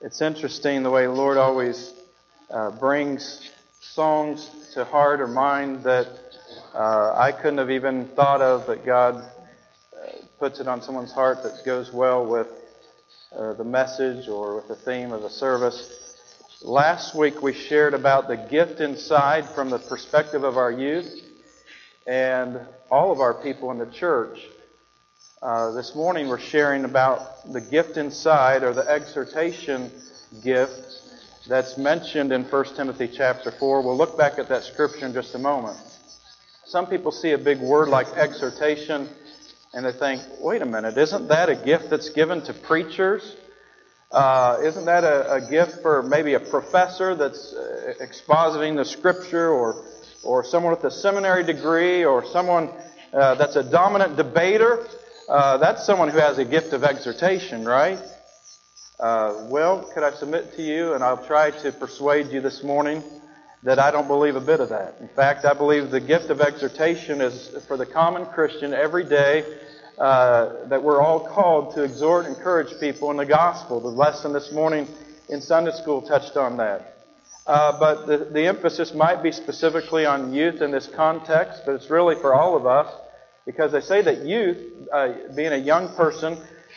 It's interesting the way the Lord always brings songs to heart or mind that I couldn't have even thought of, but God puts it on someone's heart that goes well with the message or with the theme of the service. Last week we shared about the gift inside from the perspective of our youth and all of our people in the church. This morning we're sharing about the gift inside, or the exhortation gift that's mentioned in 1 Timothy chapter 4. We'll look back at that scripture in just a moment. Some people see a big word like exhortation and they think, wait a minute, isn't that a gift that's given to preachers? Isn't that a gift for maybe a professor that's expositing the scripture, or someone with a seminary degree, or someone that's a dominant debater? That's someone who has a gift of exhortation, right? Well, could I submit to you, and I'll try to persuade you this morning, that I don't believe a bit of that. In fact, I believe the gift of exhortation is for the common Christian every day, that we're all called to exhort and encourage people in the gospel. The lesson this morning in Sunday school touched on that. But the emphasis might be specifically on youth in this context, but it's really for all of us, because they say that youth, being a young person,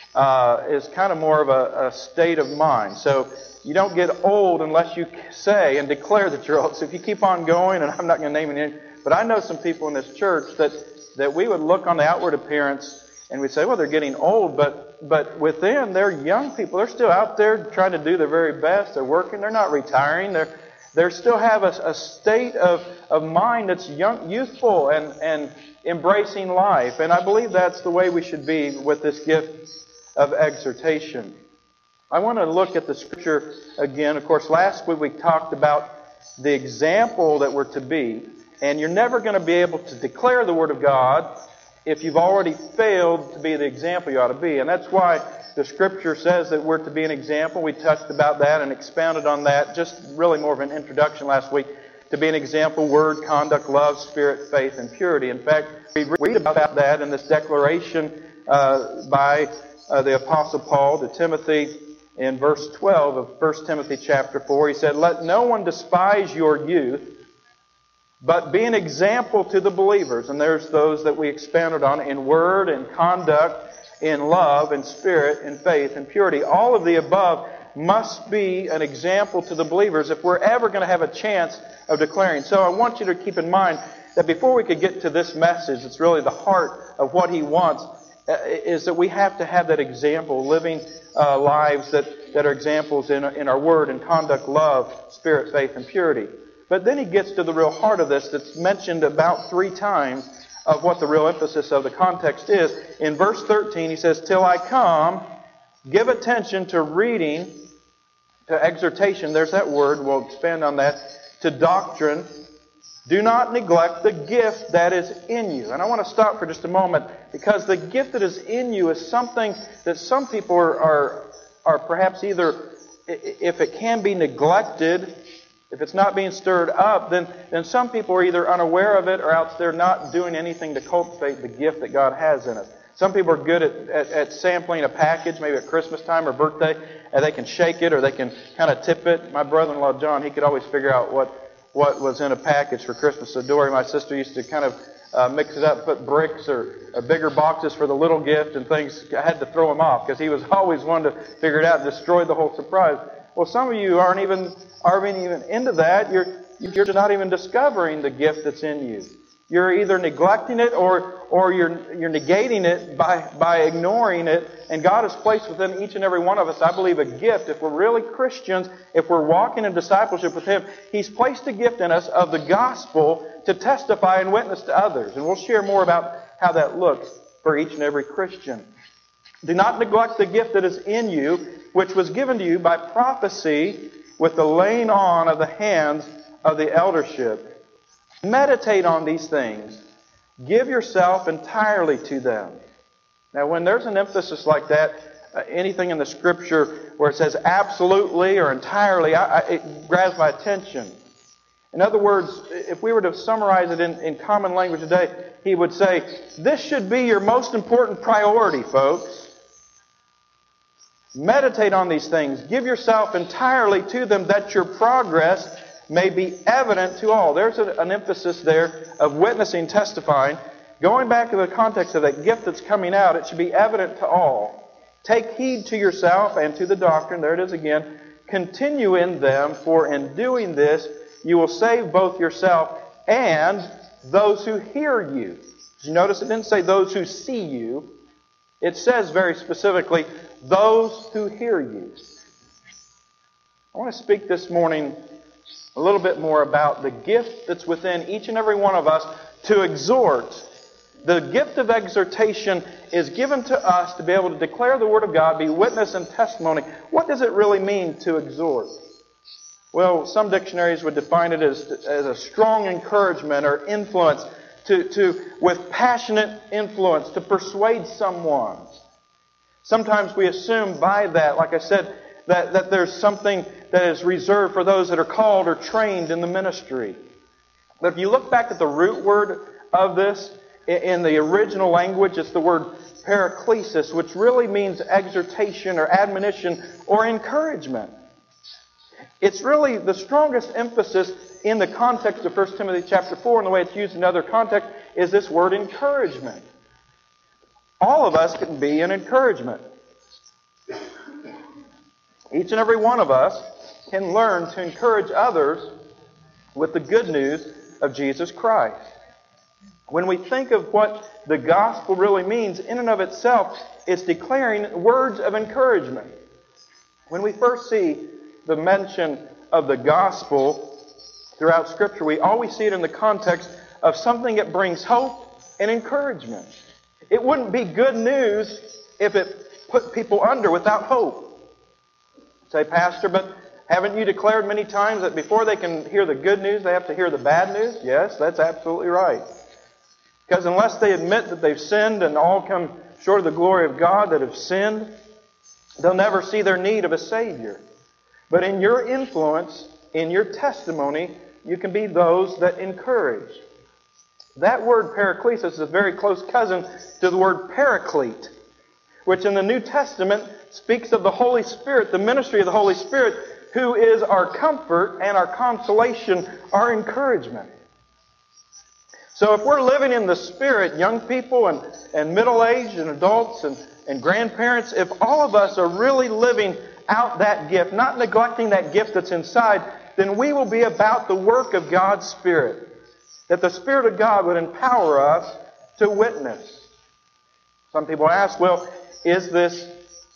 is kind of more of a state of mind. So you don't get old unless you say and declare that you're old. So if you keep on going, and I'm not going to name any, but I know some people in this church that we would look on the outward appearance and we'd say, well, they're getting old, but within, they're young people. They're still out there trying to do their very best. They're working. They're not retiring. They still have a state of mind that's young, youthful, and embracing life. And I believe that's the way we should be with this gift of exhortation. I want to look at the scripture again. Of course, last week we talked about the example that we're to be. And you're never going to be able to declare the Word of God if you've already failed to be the example you ought to be. And that's why the scripture says that we're to be an example. We touched about that and expounded on that. Just really more of an introduction last week. To be an example, word, conduct, love, spirit, faith, and purity. In fact, we read about that in this declaration by the Apostle Paul to Timothy in verse 12 of 1 Timothy chapter 4. He said, "Let no one despise your youth, but be an example to the believers." And there's those that we expounded on in word, in conduct, in love, in spirit, in faith, and purity. All of the above must be an example to the believers if we're ever going to have a chance of declaring. So I want you to keep in mind that before we could get to this message, it's really the heart of what he wants, is that we have to have that example, living lives that are examples in our word and conduct, love, spirit, faith, and purity. But then he gets to the real heart of this that's mentioned about 3 times of what the real emphasis of the context is. In verse 13 he says, "Till I come, give attention to reading," to exhortation, there's that word, we'll expand on that, "to doctrine. Do not neglect the gift that is in you." And I want to stop for just a moment, because the gift that is in you is something that some people are perhaps either, if it can be neglected, if it's not being stirred up, then some people are either unaware of it, or else they're not doing anything to cultivate the gift that God has in us. Some people are good at sampling a package, maybe at Christmas time or birthday, and they can shake it or they can kind of tip it. My brother-in-law, John, he could always figure out what was in a package for Christmas. So Dory, my sister, used to kind of mix it up, put bricks or bigger boxes for the little gift and things. I had to throw him off because he was always one to figure it out and destroy the whole surprise. Well, some of you aren't even into that. You're not even discovering the gift that's in you. You're either neglecting it or you're negating it by ignoring it. And God has placed within each and every one of us, I believe, a gift. If we're really Christians, if we're walking in discipleship with Him, He's placed a gift in us of the gospel to testify and witness to others. And we'll share more about how that looks for each and every Christian. "Do not neglect the gift that is in you, which was given to you by prophecy with the laying on of the hands of the eldership. Meditate on these things. Give yourself entirely to them." Now, when there's an emphasis like that, anything in the Scripture where it says absolutely or entirely, it grabs my attention. In other words, if we were to summarize it in common language today, he would say, this should be your most important priority, folks. Meditate on these things. Give yourself entirely to them, that your progress may be evident to all. There's an emphasis there of witnessing, testifying. Going back to the context of that gift that's coming out, it should be evident to all. Take heed to yourself and to the doctrine. There it is again. Continue in them, for in doing this, you will save both yourself and those who hear you. Did you notice it didn't say those who see you? It says very specifically, those who hear you. I want to speak this morning a little bit more about the gift that's within each and every one of us to exhort. The gift of exhortation is given to us to be able to declare the Word of God, be witness and testimony. What does it really mean to exhort? Well, some dictionaries would define it as a strong encouragement or influence, with passionate influence, to persuade someone. Sometimes we assume by that, like I said, that there's something that is reserved for those that are called or trained in the ministry. But if you look back at the root word of this, in the original language, it's the word paraklesis, which really means exhortation or admonition or encouragement. It's really the strongest emphasis in the context of 1 Timothy chapter 4, and the way it's used in other contexts, is this word encouragement. All of us can be an encouragement. Each and every one of us can learn to encourage others with the good news of Jesus Christ. When we think of what the gospel really means, in and of itself, it's declaring words of encouragement. When we first see the mention of the gospel throughout Scripture, we always see it in the context of something that brings hope and encouragement. It wouldn't be good news if it put people under without hope. Say, Pastor, but haven't you declared many times that before they can hear the good news, they have to hear the bad news? Yes, that's absolutely right. Because unless they admit that they've sinned and all come short of the glory of God that have sinned, they'll never see their need of a Savior. But in your influence, in your testimony, you can be those that encourage. That word paraklesis is a very close cousin to the word paraclete, which in the New Testament speaks of the Holy Spirit, the ministry of the Holy Spirit, who is our comfort and our consolation, our encouragement. So if we're living in the Spirit, young people and middle-aged and adults and grandparents, if all of us are really living out that gift, not neglecting that gift that's inside, then we will be about the work of God's Spirit. That the Spirit of God would empower us to witness. Some people ask, well, is this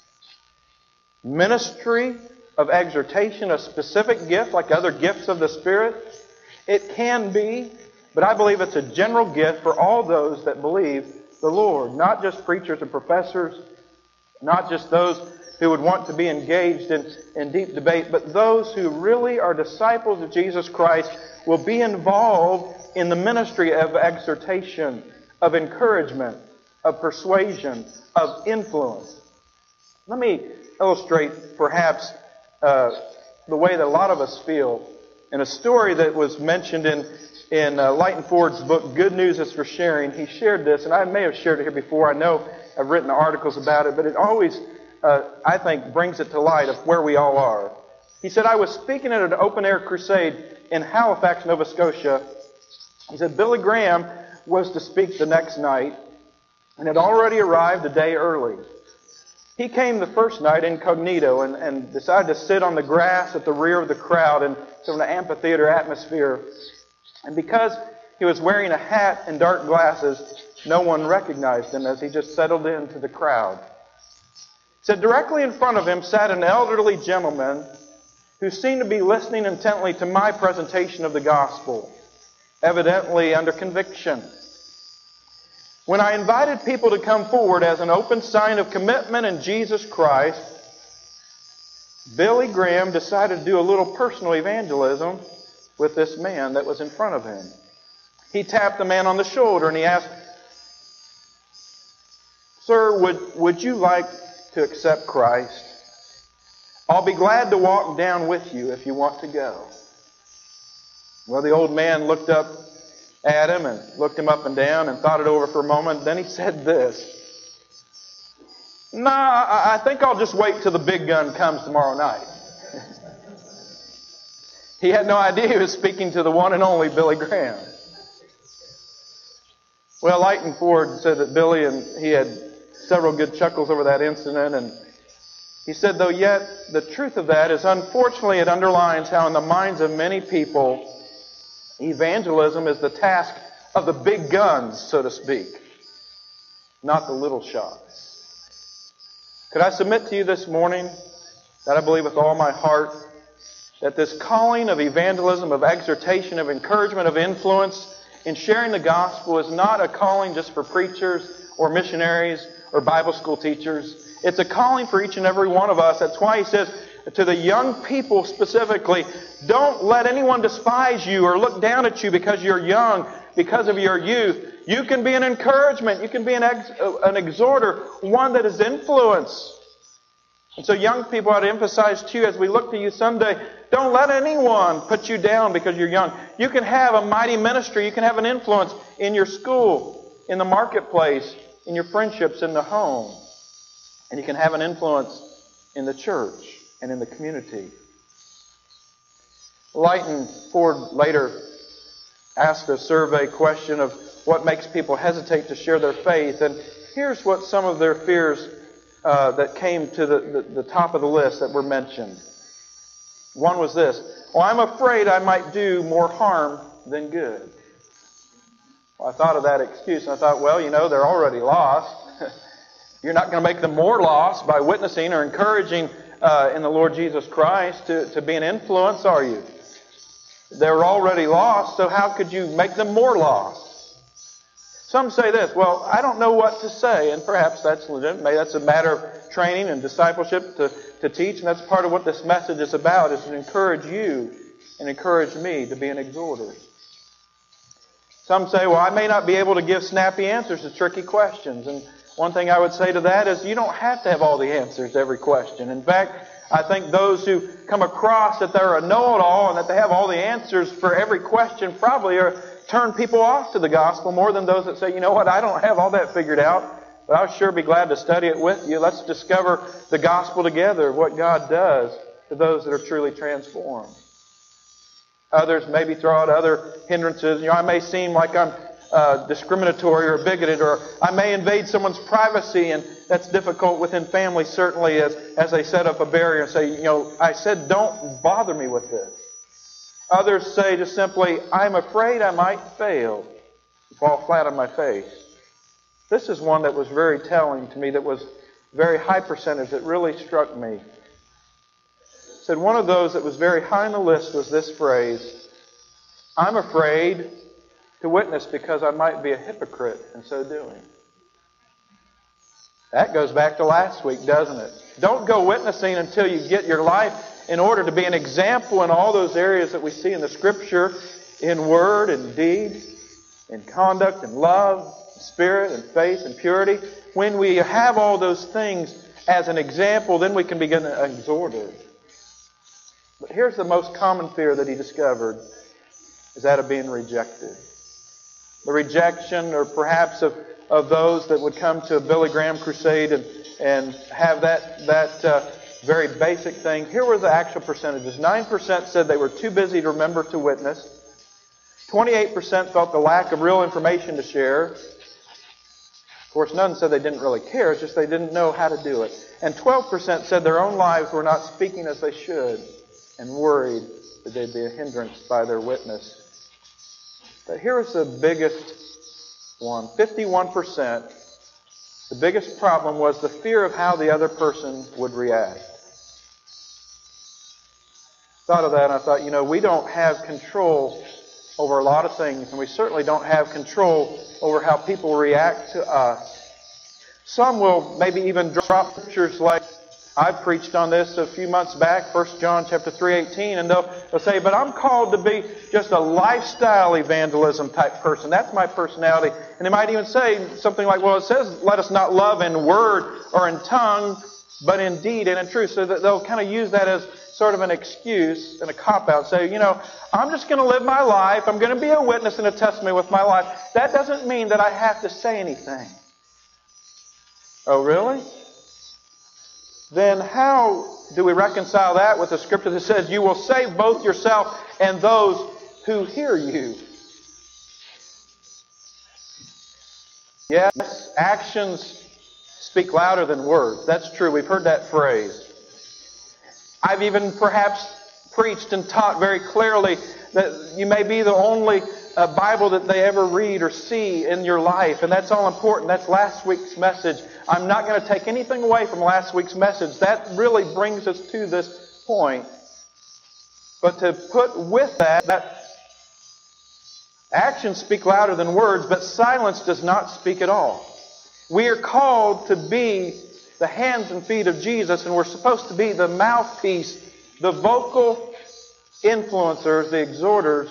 ministry of exhortation a specific gift like other gifts of the Spirit? It can be, but I believe it's a general gift for all those that believe the Lord. Not just preachers and professors, not just those who would want to be engaged in deep debate, but those who really are disciples of Jesus Christ will be involved in the ministry of exhortation, of encouragement, of persuasion, of influence. Let me illustrate perhaps the way that a lot of us feel in a story that was mentioned in Lighton Ford's book, Good News is for Sharing. He shared this, and I may have shared it here before. I know I've written articles about it, but it always, I think, brings it to light of where we all are. He said, I was speaking at an open-air crusade in Halifax, Nova Scotia. He said, Billy Graham was to speak the next night and had already arrived a day early. He came the first night incognito and decided to sit on the grass at the rear of the crowd in sort of an amphitheater atmosphere. And because he was wearing a hat and dark glasses, no one recognized him as he just settled into the crowd. He said directly in front of him sat an elderly gentleman who seemed to be listening intently to my presentation of the gospel, evidently under conviction. When I invited people to come forward as an open sign of commitment in Jesus Christ, Billy Graham decided to do a little personal evangelism with this man that was in front of him. He tapped the man on the shoulder and he asked, Sir, would you like to accept Christ? I'll be glad to walk down with you if you want to go. Well, the old man looked up at him and looked him up and down and thought it over for a moment. Then he said this, Nah, I think I'll just wait till the big gun comes tomorrow night. He had no idea he was speaking to the one and only Billy Graham. Well, Lighton Ford said that Billy and he had several good chuckles over that incident, and he said, though yet the truth of that is, unfortunately, it underlines how in the minds of many people, evangelism is the task of the big guns, so to speak, not the little shots. Could I submit to you this morning that I believe with all my heart that this calling of evangelism, of exhortation, of encouragement, of influence in sharing the gospel is not a calling just for preachers or missionaries or Bible school teachers. It's a calling for each and every one of us. That's why he says to the young people specifically, don't let anyone despise you or look down at you because you're young, because of your youth. You can be an encouragement. You can be an exhorter, one that is influence. And so young people, I'd emphasize to you as we look to you someday, don't let anyone put you down because you're young. You can have a mighty ministry. You can have an influence in your school, in the marketplace, in your friendships, in the home. And you can have an influence in the church and in the community. Lighton Ford later asked a survey question of what makes people hesitate to share their faith. And here's what some of their fears that came to the top of the list that were mentioned. One was this: well, I'm afraid I might do more harm than good. Well, I thought of that excuse, and I thought, well, they're already lost. You're not going to make them more lost by witnessing or encouraging in the Lord Jesus Christ to be an influence, are you? They're already lost, so how could you make them more lost? Some say this: well, I don't know what to say, and perhaps that's legitimate. Maybe that's a matter of training and discipleship to teach, and that's part of what this message is about, is to encourage you and encourage me to be an exhorter. Some say, well, I may not be able to give snappy answers to tricky questions, and one thing I would say to that is you don't have to have all the answers to every question. In fact, I think those who come across that they're a know-it-all and that they have all the answers for every question probably turn people off to the gospel more than those that say, you know what, I don't have all that figured out, but I'll sure be glad to study it with you. Let's discover the gospel together, what God does to those that are truly transformed. Others maybe throw out other hindrances. I may seem like I'm discriminatory or bigoted, or I may invade someone's privacy, and that's difficult within families, certainly, as they set up a barrier and say, I said don't bother me with this. Others say just simply, I'm afraid I might fail, fall flat on my face. This is one that was very telling to me, that was very high percentage, that really struck me. Said one of those that was very high on the list was this phrase: I'm afraid to witness because I might be a hypocrite in so doing. That goes back to last week, doesn't it? Don't go witnessing until you get your life in order to be an example in all those areas that we see in the Scripture, in word and deed, in conduct and love, spirit and faith and purity. When we have all those things as an example, then we can begin to exhort it. But here's the most common fear that he discovered, is that of being rejected. The rejection, or perhaps of those that would come to a Billy Graham crusade and have that very basic thing. Here were the actual percentages. 9% said they were too busy to remember to witness. 28% felt the lack of real information to share. Of course, none said they didn't really care. It's just they didn't know how to do it. And 12% said their own lives were not speaking as they should, and worried that they'd be a hindrance by their witness. But here is the biggest one. 51%. The biggest problem was the fear of how the other person would react. Thought of that, and I thought, we don't have control over a lot of things, and we certainly don't have control over how people react to us. Some will maybe even drop scriptures like, I preached on this a few months back, 1 John chapter 3:18, and they'll say, but I'm called to be just a lifestyle evangelism type person. That's my personality. And they might even say something like, well, it says, let us not love in word or in tongue, but in deed and in truth. So that they'll kind of use that as sort of an excuse and a cop-out. Say, I'm just going to live my life. I'm going to be a witness and a testimony with my life. That doesn't mean that I have to say anything. Oh, really? then how do we reconcile that with the scripture that says, you will save both yourself and those who hear you? Yes, actions speak louder than words. That's true. We've heard that phrase. I've even perhaps preached and taught very clearly that you may be the only Bible that they ever read or see in your life. And that's all important. That's last week's message. I'm not going to take anything away from last week's message. That really brings us to this point. But to put with that actions speak louder than words, but silence does not speak at all. We are called to be the hands and feet of Jesus, and we're supposed to be the mouthpiece, the vocal influencers, the exhorters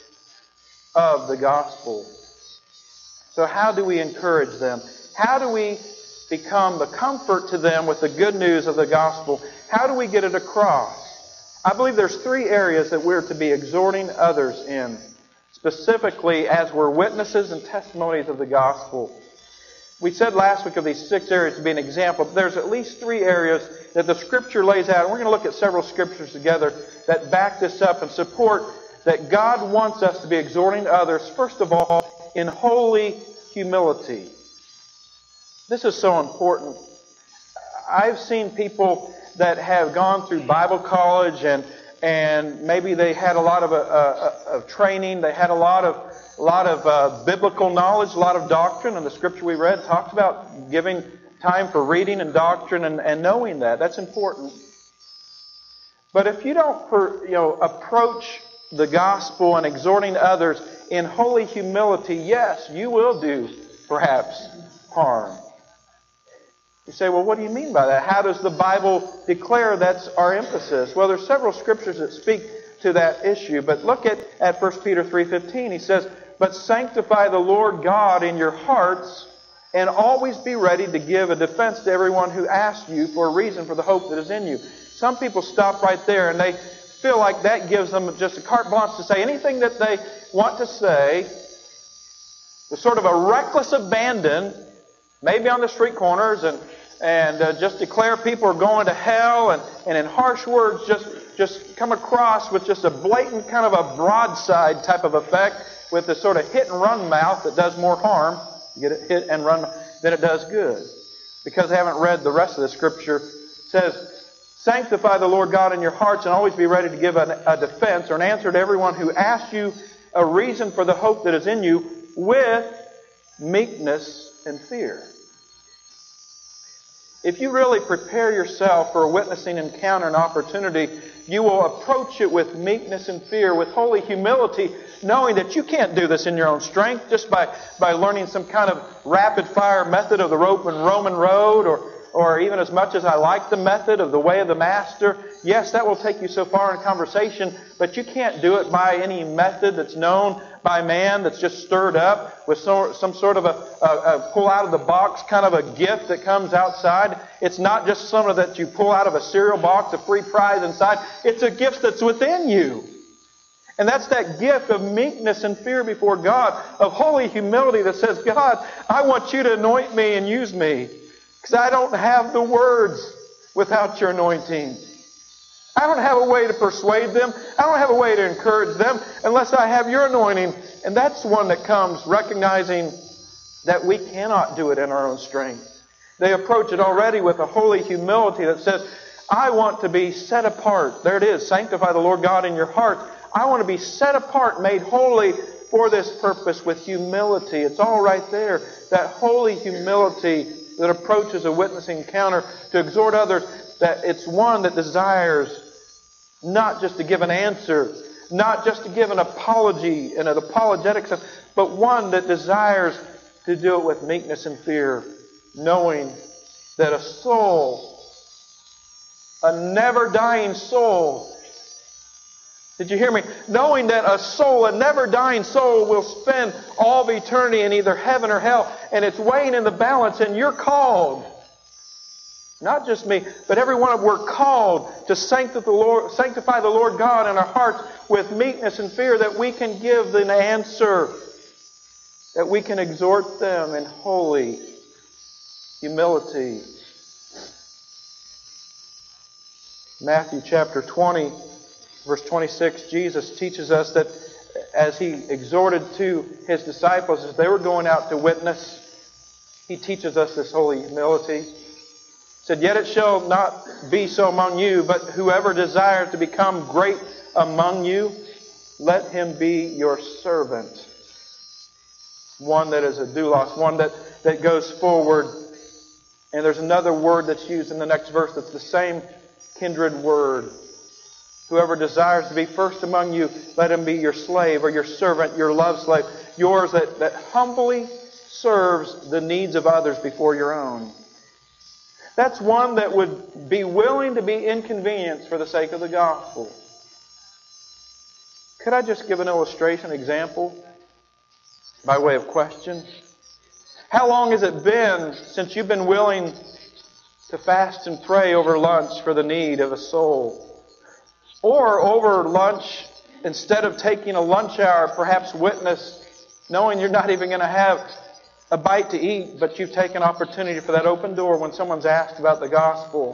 of the gospel. So how do we encourage them? How do we become the comfort to them with the good news of the gospel? How do we get it across? I believe there's 3 areas that we're to be exhorting others in, specifically as we're witnesses and testimonies of the gospel. We said last week of these 6 areas to be an example, but there's at least 3 areas that the Scripture lays out. And we're going to look at several Scriptures together that back this up and support that God wants us to be exhorting others, first of all, in holy humility. This is so important. I've seen people that have gone through Bible college and maybe they had a lot of training, they had a lot of biblical knowledge, a lot of doctrine, and the scripture we read talks about giving time for reading and doctrine and knowing that. That's important. But if you don't approach the gospel and exhorting others in holy humility, yes, you will do perhaps harm. You say, well, what do you mean by that? How does the Bible declare that's our emphasis? Well, there's several scriptures that speak to that issue. But look at 1 Peter 3:15. He says, but sanctify the Lord God in your hearts, and always be ready to give a defense to everyone who asks you for a reason for the hope that is in you. Some people stop right there and they feel like that gives them just a carte blanche to say anything that they want to say with sort of a reckless abandon, maybe on the street corners, and just declare people are going to hell, and in harsh words just come across with just a blatant kind of a broadside type of effect with the sort of hit and run mouth that does more harm, get it hit and run, than it does good. Because they haven't read the rest of the scripture. It says, sanctify the Lord God in your hearts and always be ready to give a defense or an answer to everyone who asks you a reason for the hope that is in you with meekness and fear. If you really prepare yourself for a witnessing encounter and opportunity, you will approach it with meekness and fear, with holy humility, knowing that you can't do this in your own strength just by learning some kind of rapid-fire method of the Roman road, or even as much as I like the method of the way of the master. Yes, that will take you so far in conversation, but you can't do it by any method that's known by man that's just stirred up with some sort of a pull out of the box kind of a gift that comes outside. It's not just something that you pull out of a cereal box, a free prize inside. It's a gift that's within you. And that's that gift of meekness and fear before God, of holy humility that says, God, I want you to anoint me and use me. Because I don't have the words without your anointing. I don't have a way to persuade them. I don't have a way to encourage them unless I have your anointing. And that's one that comes recognizing that we cannot do it in our own strength. They approach it already with a holy humility that says, I want to be set apart. There it is. Sanctify the Lord God in your heart. I want to be set apart, made holy for this purpose with humility. It's all right there. That holy humility that approaches a witnessing encounter to exhort others, that it's one that desires not just to give an answer, not just to give an apology and an apologetic stuff, but one that desires to do it with meekness and fear, knowing that a soul, a never-dying soul, did you hear me? Knowing that a soul, a never-dying soul, will spend all of eternity in either heaven or hell, and it's weighing in the balance, and you're called. Not just me, but every one of us, we're called to sanctify the Lord God in our hearts with meekness and fear, that we can give an answer, that we can exhort them in holy humility. Matthew chapter 20, verse 26, Jesus teaches us that as He exhorted to His disciples as they were going out to witness, He teaches us this holy humility. He said, "Yet it shall not be so among you, but whoever desires to become great among you, let him be your servant." One that is a doulos, one that goes forward. And there's another word that's used in the next verse that's the same kindred word. Whoever desires to be first among you, let him be your slave or your servant, your love slave. Yours that humbly serves the needs of others before your own. That's one that would be willing to be inconvenienced for the sake of the gospel. Could I just give an illustration, example, by way of question? How long has it been since you've been willing to fast and pray over lunch for the need of a soul? Or over lunch, instead of taking a lunch hour, perhaps witness, knowing you're not even going to have a bite to eat, but you've taken opportunity for that open door when someone's asked about the gospel.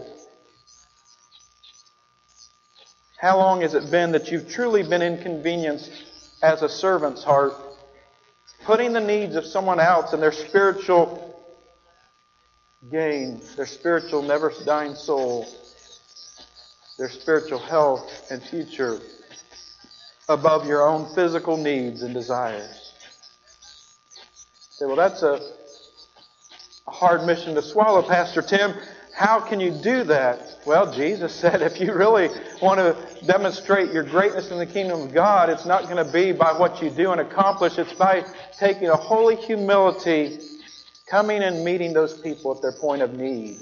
How long has it been that you've truly been inconvenienced as a servant's heart, putting the needs of someone else and their spiritual gain, their spiritual never-dying soul, their spiritual health and future above your own physical needs and desires? You say, well, that's a hard mission to swallow, Pastor Tim. How can you do that? Well, Jesus said if you really want to demonstrate your greatness in the kingdom of God, it's not going to be by what you do and accomplish. It's by taking a holy humility, coming and meeting those people at their point of need.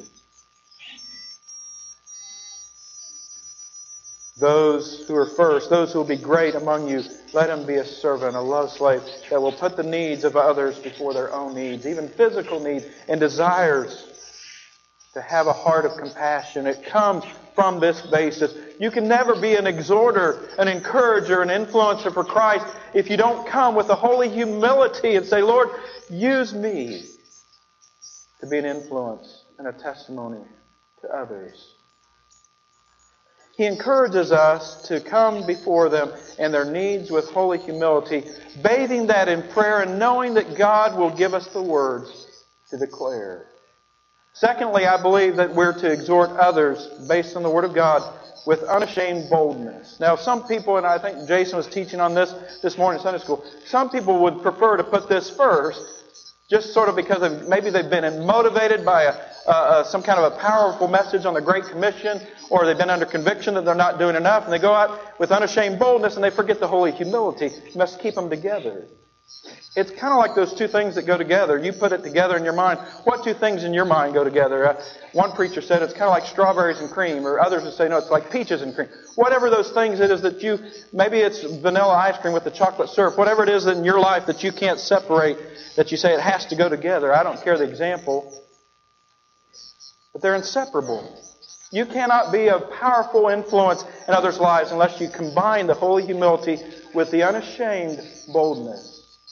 Those who are first, those who will be great among you, let him be a servant, a love slave that will put the needs of others before their own needs, even physical needs and desires. To have a heart of compassion. It comes from this basis. You can never be an exhorter, an encourager, an influencer for Christ if you don't come with a holy humility and say, Lord, use me to be an influence and a testimony to others. He encourages us to come before them and their needs with holy humility, bathing that in prayer and knowing that God will give us the words to declare. Secondly, I believe that we're to exhort others based on the Word of God with unashamed boldness. Now, some people, and I think Jason was teaching on this morning in Sunday school, some people would prefer to put this first, just sort of because maybe they've been motivated by some kind of a powerful message on the Great Commission, or they've been under conviction that they're not doing enough, and they go out with unashamed boldness and they forget the holy humility. You must keep them together. It's kind of like those two things that go together. You put it together in your mind. What two things in your mind go together? One preacher said it's kind of like strawberries and cream, or others would say, no, it's like peaches and cream. Whatever those things it is that you, maybe it's vanilla ice cream with the chocolate syrup, whatever it is in your life that you can't separate, that you say it has to go together. I don't care the example, but they're inseparable. You cannot be a powerful influence in others' lives unless you combine the holy humility with the unashamed boldness.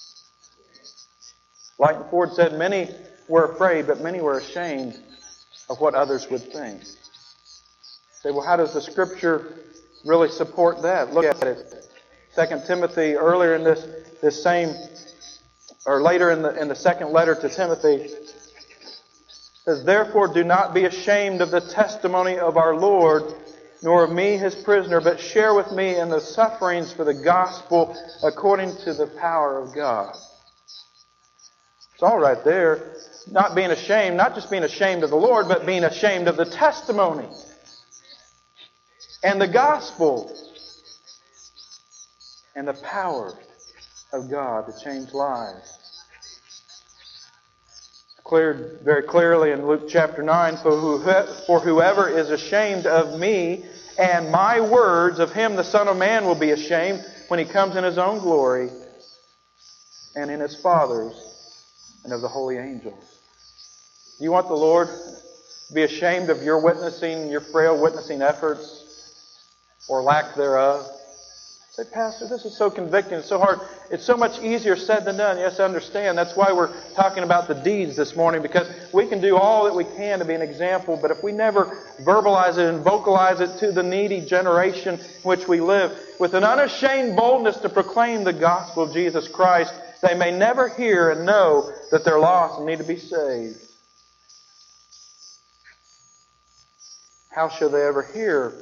Lighton Ford said, many were afraid, but many were ashamed of what others would think. You say, well, how does the Scripture really support that? Look at it. 2 Timothy, earlier in this same, or later in the second letter to Timothy, says, therefore do not be ashamed of the testimony of our Lord, nor of me his prisoner, but share with me in the sufferings for the gospel according to the power of God. It's all right there. Not being ashamed, not just being ashamed of the Lord, but being ashamed of the testimony and the gospel and the power of God to change lives. It's cleared very clearly in Luke chapter 9, for whoever is ashamed of me and my words, of him the Son of Man will be ashamed when he comes in his own glory and in his Father's and of the holy angels. Do you want the Lord to be ashamed of your witnessing, your frail witnessing efforts or lack thereof? Say, Pastor, this is so convicting. It's so hard. It's so much easier said than done. Yes, I understand. That's why we're talking about the deeds this morning, because we can do all that we can to be an example, but if we never verbalize it and vocalize it to the needy generation in which we live, with an unashamed boldness to proclaim the gospel of Jesus Christ, they may never hear and know that they're lost and need to be saved. How shall they ever hear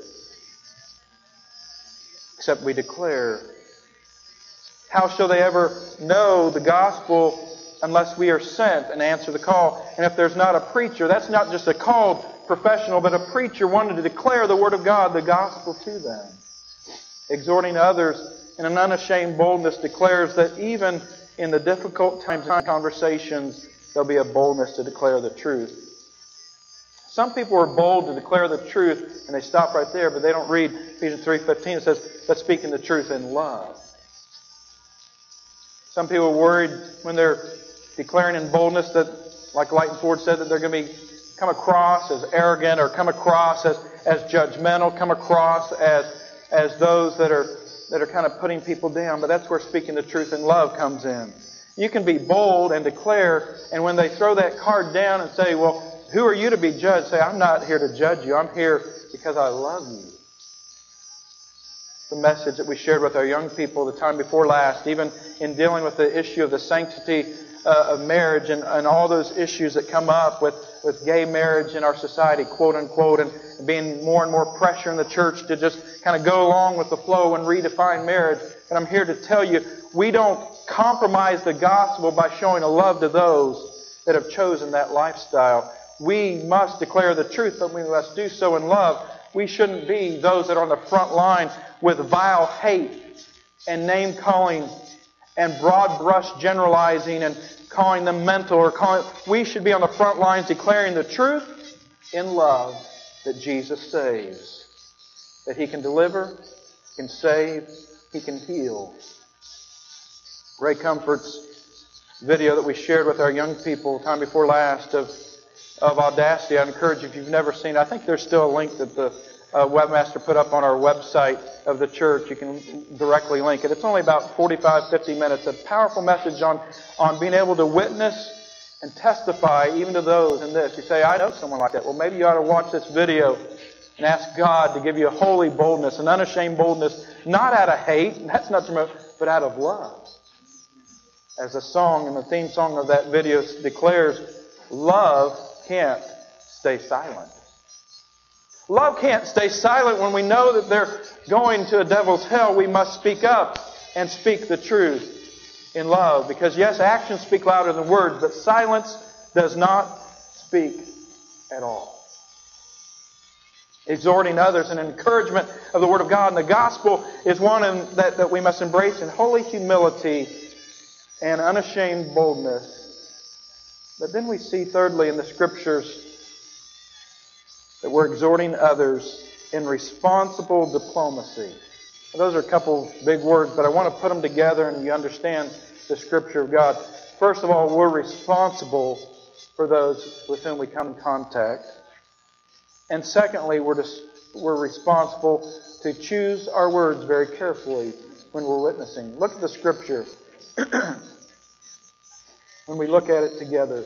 except we declare? How shall they ever know the gospel unless we are sent and answer the call? And if there's not a preacher, that's not just a called professional, but a preacher wanting to declare the Word of God, the gospel to them. Exhorting others in an unashamed boldness declares that even in the difficult times and conversations, there'll be a boldness to declare the truth. Some people are bold to declare the truth, and they stop right there, but they don't read Ephesians 3:15. It says, "But speaking the truth in love." Some people are worried when they're declaring in boldness that, like Lighton Ford said, that they're going to come across as arrogant or come across as judgmental, come across as those that are kind of putting people down. But that's where speaking the truth in love comes in. You can be bold and declare, and when they throw that card down and say, "Well, who are you to be judged?" Say, "I'm not here to judge you. I'm here because I love you." The message that we shared with our young people the time before last, even in dealing with the issue of the sanctity of marriage and all those issues that come up with gay marriage in our society, quote unquote, and being more and more pressure in the church to just kind of go along with the flow and redefine marriage. And I'm here to tell you, we don't compromise the gospel by showing a love to those that have chosen that lifestyle. We must declare the truth, but we must do so in love. We shouldn't be those that are on the front line with vile hate and name-calling and broad-brush generalizing and calling them mental or calling. We should be on the front lines declaring the truth in love, that Jesus saves, that He can deliver, He can save, He can heal. Ray Comfort's video that we shared with our young people the time before last of Audacity, I encourage you, if you've never seen it, I think there's still a link that the webmaster put up on our website of the church. You can directly link it. It's only about 45, 50 minutes. A powerful message on being able to witness and testify even to those in this. You say, "I know someone like that." Well, maybe you ought to watch this video and ask God to give you a holy boldness, an unashamed boldness, not out of hate, that's not to, but out of love. As the song and the theme song of that video declares, love can't stay silent. Love can't stay silent when we know that they're going to a devil's hell. We must speak up and speak the truth in love. Because yes, actions speak louder than words, but silence does not speak at all. Exhorting others and encouragement of the Word of God and the gospel is one that we must embrace in holy humility and unashamed boldness. But then we see thirdly in the Scriptures that we're exhorting others in responsible diplomacy. Those are a couple big words, but I want to put them together and you understand the Scripture of God. First of all, we're responsible for those with whom we come in contact. And secondly, we're responsible to choose our words very carefully when we're witnessing. Look at the Scripture. When we look at it together.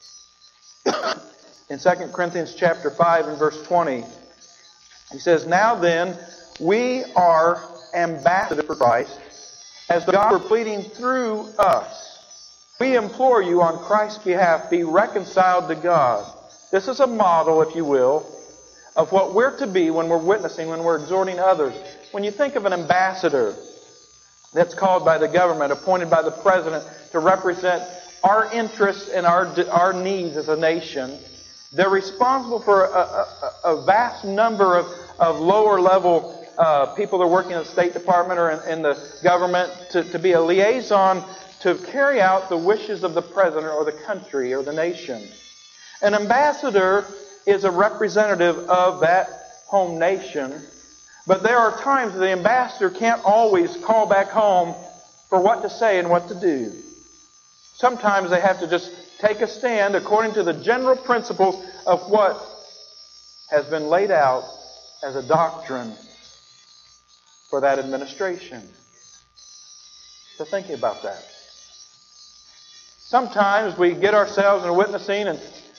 In 2 Corinthians chapter 5 and verse 20, he says, "Now then, we are ambassadors for Christ, as God were pleading through us. We implore you on Christ's behalf, be reconciled to God." This is a model, if you will, of what we're to be when we're witnessing, when we're exhorting others. When you think of an ambassador that's called by the government, appointed by the president to represent our interests and our needs as a nation, they're responsible for a vast number of lower level people that are working in the State Department or in the government to be a liaison to carry out the wishes of the president or the country or the nation. An ambassador is a representative of that home nation, but there are times the ambassador can't always call back home for what to say and what to do. Sometimes they have to just take a stand according to the general principles of what has been laid out as a doctrine for that administration. So thinking about that. Sometimes we get ourselves in witnessing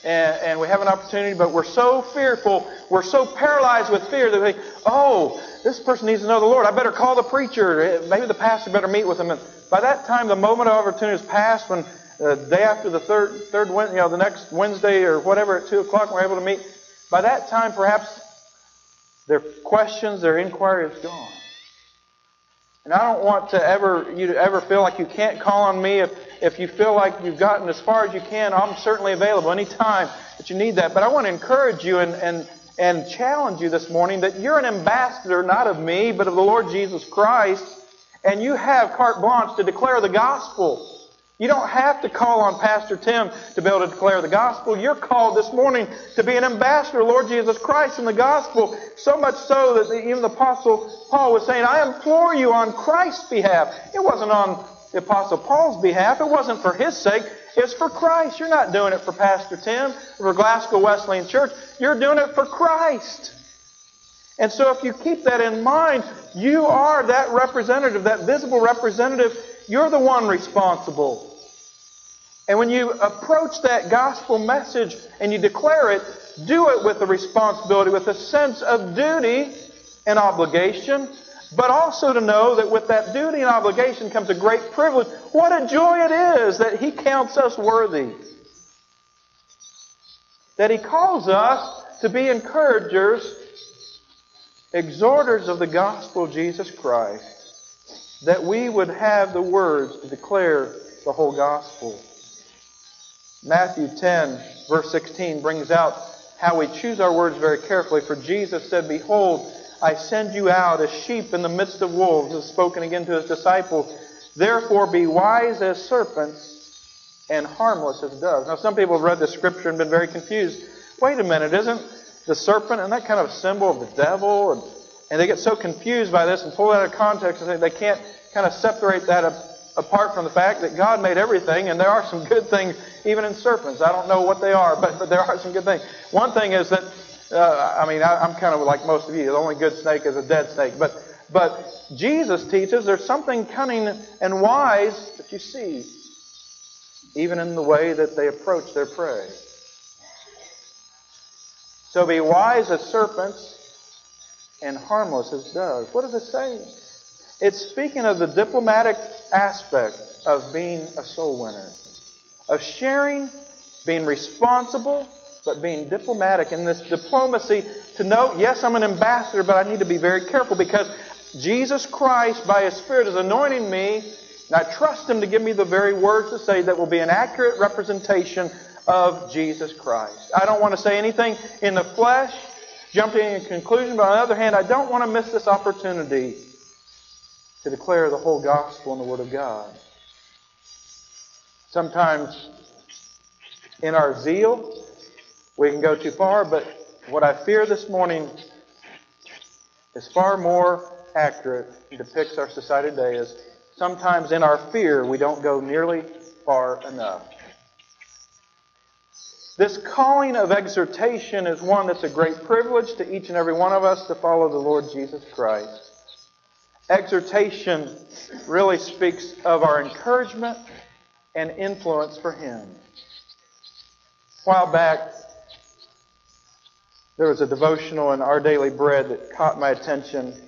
and we have an opportunity, but we're so fearful, we're so paralyzed with fear that we think, oh, this person needs to know the Lord. I better call the preacher. Maybe the pastor better meet with him. And by that time, the moment of opportunity is past. When the day after the third Wednesday, the next Wednesday or whatever at 2 o'clock, we're able to meet. By that time, perhaps their questions, their inquiry is gone. And I don't want you to ever feel like you can't call on me. If you feel like you've gotten as far as you can, I'm certainly available anytime that you need that. But I want to encourage you and challenge you this morning that you're an ambassador, not of me, but of the Lord Jesus Christ. And you have carte blanche to declare the gospel. You don't have to call on Pastor Tim to be able to declare the gospel. You're called this morning to be an ambassador of Lord Jesus Christ in the gospel. So much so that even the Apostle Paul was saying, I implore you on Christ's behalf. It wasn't on the Apostle Paul's behalf. It wasn't for his sake. It's for Christ. You're not doing it for Pastor Tim or for Glasgow Wesleyan Church. You're doing it for Christ. And so if you keep that in mind, you are that representative, that visible representative. You're the one responsible. And when you approach that gospel message and you declare it, do it with a responsibility, with a sense of duty and obligation, but also to know that with that duty and obligation comes a great privilege. What a joy it is that He counts us worthy. That He calls us to be encouragers, exhorters of the gospel of Jesus Christ. That we would have the words to declare the whole gospel. Matthew 10, verse 16 brings out how we choose our words very carefully. For Jesus said, Behold, I send you out as sheep in the midst of wolves, as spoken again to His disciples. Therefore be wise as serpents and harmless as doves. Now some people have read the scripture and been very confused. Wait a minute, isn't the serpent, isn't that kind of a symbol of the devil? And they get so confused by this and pull it out of context and they can't kind of separate that apart from the fact that God made everything and there are some good things even in serpents. I don't know what they are, but there are some good things. One thing is that, I'm kind of like most of you. The only good snake is a dead snake. But Jesus teaches there's something cunning and wise that you see even in the way that they approach their prey. So be wise as serpents and harmless as doves. What does it say? It's speaking of the diplomatic aspect of being a soul winner. Of sharing, being responsible, but being diplomatic. In this diplomacy to know, yes, I'm an ambassador, but I need to be very careful because Jesus Christ, by His Spirit, is anointing me, and I trust Him to give me the very words to say that will be an accurate representation of Jesus Christ. I don't want to say anything in the flesh, jumping to a conclusion, but on the other hand, I don't want to miss this opportunity to declare the whole gospel and the Word of God. Sometimes in our zeal, we can go too far, but what I fear this morning is far more accurate and depicts our society today is sometimes in our fear we don't go nearly far enough. This calling of exhortation is one that's a great privilege to each and every one of us to follow the Lord Jesus Christ. Exhortation really speaks of our encouragement and influence for Him. A while back, there was a devotional in Our Daily Bread that caught my attention. It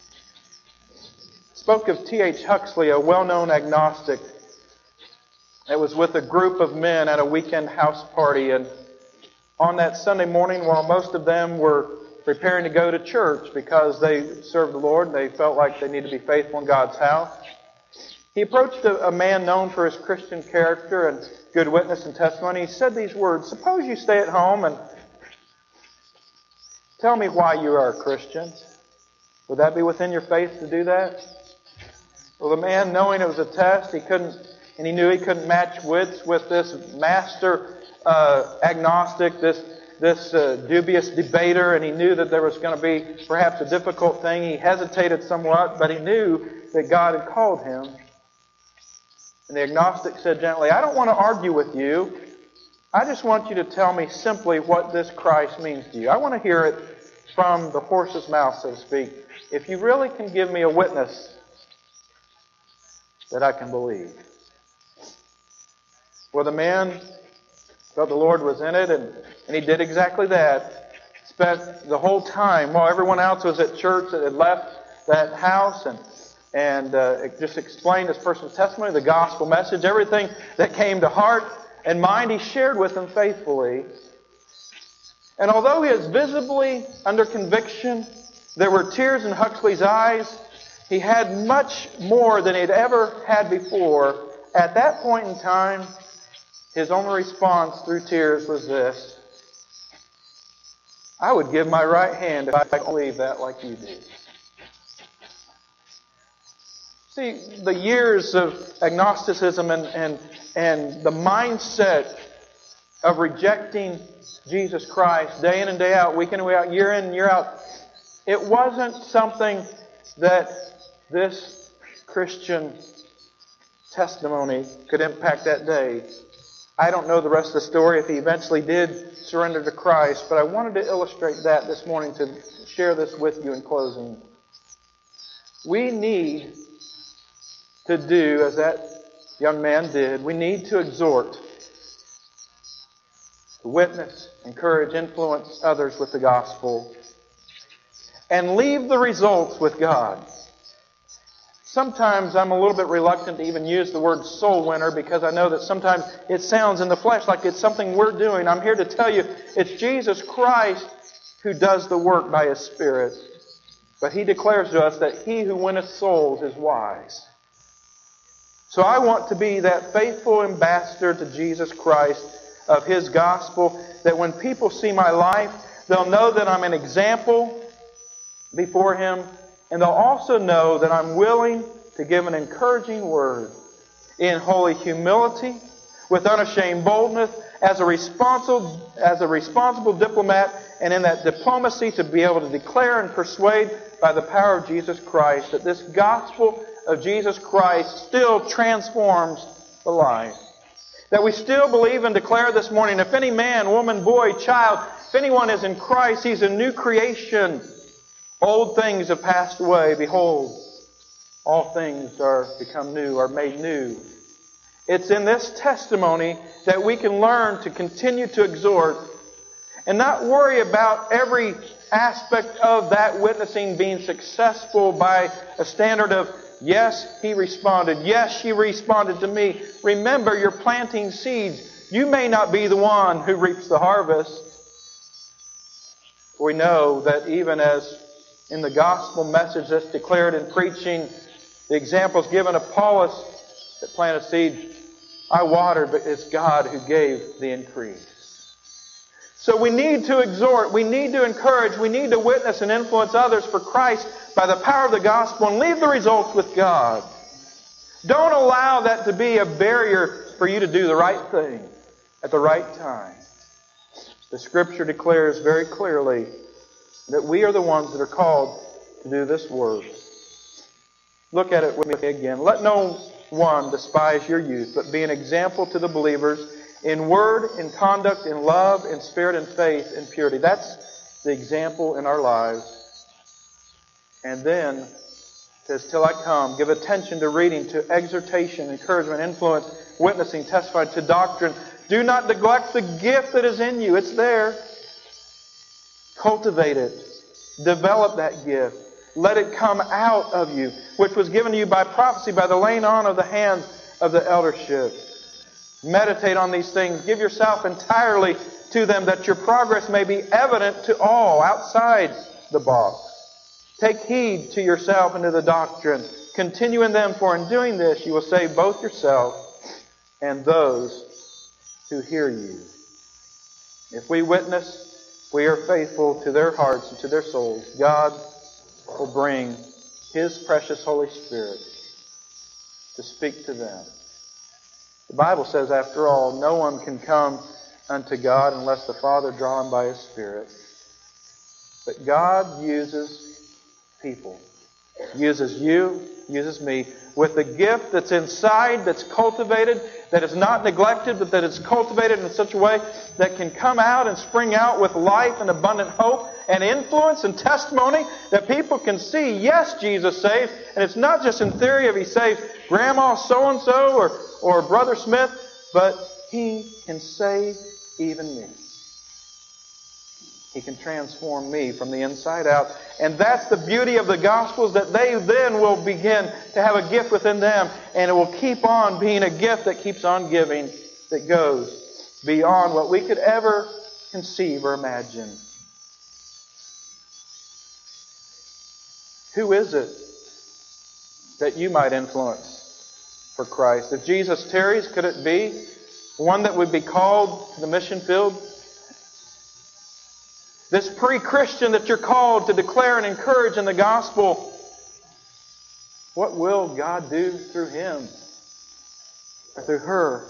spoke of T.H. Huxley, a well-known agnostic. It was with a group of men at a weekend house party, and on that Sunday morning, while most of them were preparing to go to church because they served the Lord and they felt like they needed to be faithful in God's house, he approached a man known for his Christian character and good witness and testimony. He said these words, "Suppose you stay at home and tell me why you are a Christian. Would that be within your faith to do that?" Well, the man, knowing it was a test, he knew he couldn't match wits with this master agnostic, this dubious debater, and he knew that there was going to be perhaps a difficult thing. He hesitated somewhat, but he knew that God had called him. And the agnostic said gently, "I don't want to argue with you. I just want you to tell me simply what this Christ means to you. I want to hear it from the horse's mouth, so to speak. If you really can give me a witness that I can believe." Well, the man Felt the Lord was in it, and He did exactly that. Spent the whole time while everyone else was at church that had left that house, and it just explained his personal testimony, the gospel message, everything that came to heart and mind He shared with them faithfully. And although he is visibly under conviction, there were tears in Huxley's eyes, he had much more than he'd ever had before. At that point in time, his only response through tears was this: I would give my right hand if I could believe that like you do. See, the years of agnosticism and the mindset of rejecting Jesus Christ day in and day out, week in and week out, year in and year out, it wasn't something that this Christian testimony could impact that day. I don't know the rest of the story if he eventually did surrender to Christ, but I wanted to illustrate that this morning to share this with you in closing. We need to do as that young man did. We need to exhort, to witness, encourage, influence others with the gospel, and leave the results with God. Sometimes I'm a little bit reluctant to even use the word soul winner because I know that sometimes it sounds in the flesh like it's something we're doing. I'm here to tell you it's Jesus Christ who does the work by His Spirit. But He declares to us that he who winneth souls is wise. So I want to be that faithful ambassador to Jesus Christ of His gospel, that when people see my life, they'll know that I'm an example before Him, and they'll also know that I'm willing to give an encouraging word in holy humility, with unashamed boldness, as a responsible diplomat, and in that diplomacy to be able to declare and persuade by the power of Jesus Christ that this gospel of Jesus Christ still transforms the life. That we still believe and declare this morning, if any man, woman, boy, child, if anyone is in Christ, he's a new creation. Old things have passed away. Behold, all things are become new, are made new. It's in this testimony that we can learn to continue to exhort and not worry about every aspect of that witnessing being successful by a standard of, yes, he responded. Yes, she responded to me. Remember, you're planting seeds. You may not be the one who reaps the harvest. We know that even as in the gospel message that's declared in preaching, the examples given of Apollos that planted seed, I watered, but it's God who gave the increase. So we need to exhort, we need to encourage, we need to witness and influence others for Christ by the power of the gospel, and leave the results with God. Don't allow that to be a barrier for you to do the right thing at the right time. The Scripture declares very clearly that we are the ones that are called to do this work. Look at it with me again. Let no one despise your youth, but be an example to the believers in word, in conduct, in love, in spirit, in faith, in purity. That's the example in our lives. And then it says, till I come, give attention to reading, to exhortation, encouragement, influence, witnessing, testifying, to doctrine. Do not neglect the gift that is in you. It's there. Cultivate it. Develop that gift. Let it come out of you, which was given to you by prophecy, by the laying on of the hands of the eldership. Meditate on these things. Give yourself entirely to them, that your progress may be evident to all outside the box. Take heed to yourself and to the doctrine. Continue in them, for in doing this you will save both yourself and those who hear you. If we witness, we are faithful to their hearts and to their souls. God will bring His precious Holy Spirit to speak to them. The Bible says, after all, no one can come unto God unless the Father draw him by His Spirit. But God uses people. Uses you, uses me, with the gift that's inside, that's cultivated, that is not neglected, but that is cultivated in such a way that can come out and spring out with life and abundant hope and influence and testimony, that people can see, yes, Jesus saves. And it's not just in theory of He saves Grandma so-and-so or Brother Smith, but He can save even me. He can transform me from the inside out. And that's the beauty of the gospel, is that they then will begin to have a gift within them. And it will keep on being a gift that keeps on giving, that goes beyond what we could ever conceive or imagine. Who is it that you might influence for Christ? If Jesus tarries, could it be one that would be called to the mission field? This pre-Christian that you're called to declare and encourage in the gospel, what will God do through him or through her?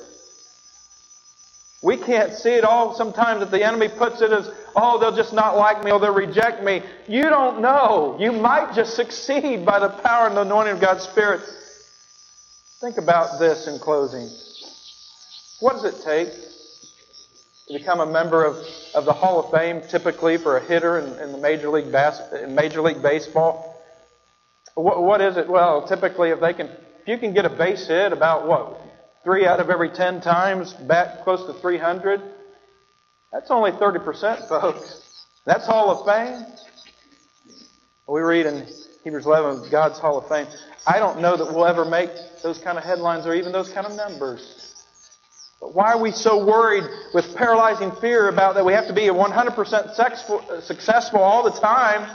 We can't see it all. Sometimes that the enemy puts it as, oh, they'll just not like me or they'll reject me. You don't know. You might just succeed by the power and the anointing of God's Spirit. Think about this in closing. What does it take to become a member of the Hall of Fame, typically for a hitter in the Major League Baseball? What is it? Well, typically if you can get a base hit about 3 out of every 10 times, bat close to 300, that's only 30%, folks. That's Hall of Fame. We read in Hebrews 11, God's Hall of Fame. I don't know that we'll ever make those kind of headlines or even those kind of numbers. But why are we so worried with paralyzing fear about that we have to be 100% successful all the time,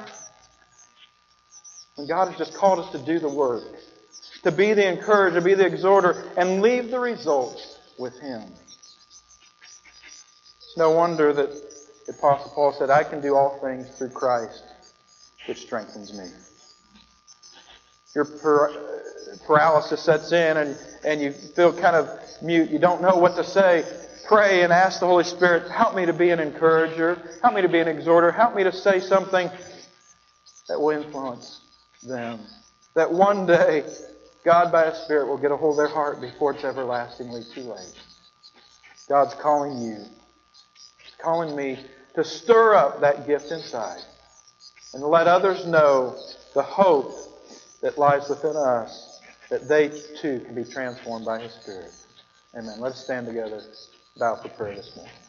when God has just called us to do the work, to be the encourager, to be the exhorter, and leave the results with Him? It's no wonder that the Apostle Paul said, I can do all things through Christ, which strengthens me. Your paralysis sets in and you feel kind of mute. You don't know what to say. Pray and ask the Holy Spirit, help me to be an encourager. Help me to be an exhorter. Help me to say something that will influence them. That one day, God by His Spirit will get a hold of their heart before it's everlastingly too late. God's calling you. He's calling me to stir up that gift inside and to let others know the hope that lies within us, that they too can be transformed by His Spirit. Amen. Let's stand together, bow for prayer this morning.